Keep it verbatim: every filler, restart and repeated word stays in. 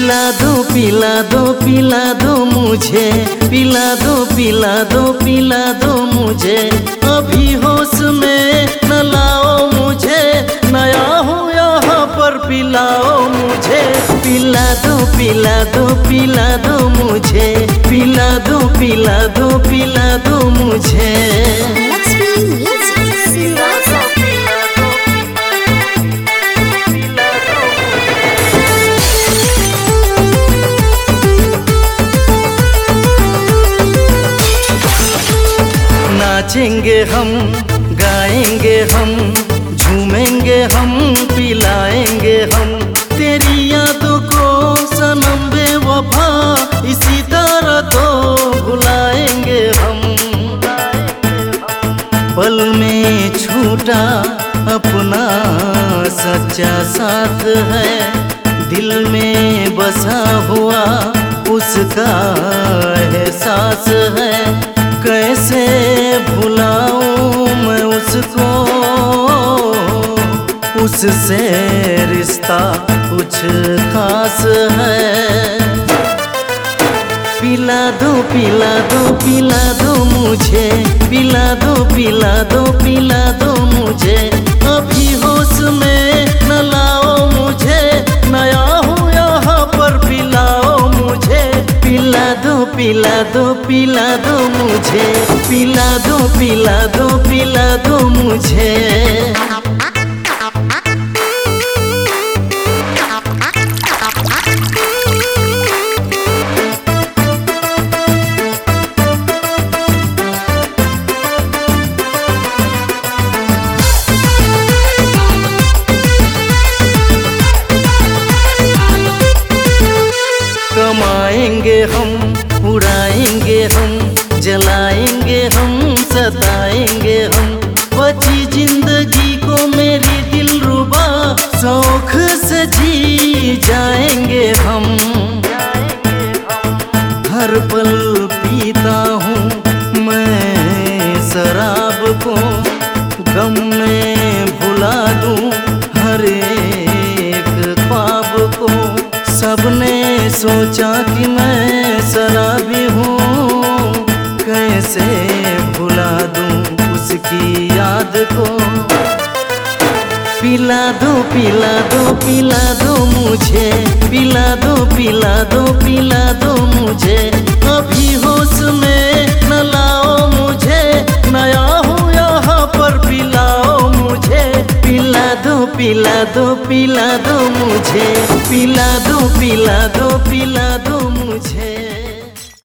पिला दो पिला दो पिला दो मुझे, पिला दो पिला दो पिला दो मुझे, अभी होश में न लाओ मुझे, नया हूँ यहाँ पर पिलाओ मुझे। पिला दो पिला दो पिला दो मुझे, पिला दो पिला दो पिला दो मुझे। नाचेंगे हम, गाएंगे हम, झूमेंगे हम, पिलाएंगे हम, तेरी यादों को सनम बेवफा इसी तरह तो भुलाएंगे हम। पल में छूटा अपना सच्चा साथ है, दिल में बसा हुआ उसका एहसास है, कैसे भुलाऊं मैं उसको, उससे रिश्ता कुछ खास है। पिला दो पिला दो पिला दो मुझे, पिला दो पिला दो पिला दो मुझे, अभी होश में न लाओ मुझे, नया हूँ यहाँ पर पिलाओ मुझे। पिला दो पिला दो पिला दो मुझे, पिला दो पिला दो पिला दो मुझे। कमाएंगे हम, उड़ाएंगे हम, जलाएंगे हम, सताएंगे हम, बची जिंदगी को मेरी दिलरुबा शौक से जी जाएंगे हम। हर पल पीता हूँ मैं शराब को, गम में भुला दूँ हर एक ख्वाब को, सबने सोचा कि मैं शराबी हूँ, कैसे भुला दूँ उसकी याद को। पिला दो पिला दो पिला दो मुझे, पिला दो पिला दो पिला दो मुझे, अभी होश में न लाओ मुझे, नया हूँ यहाँ पर पिलाओ मुझे। पिला दो पिला दो पिला दो मुझे, पिला दो पिला दो पिला दो मुझे।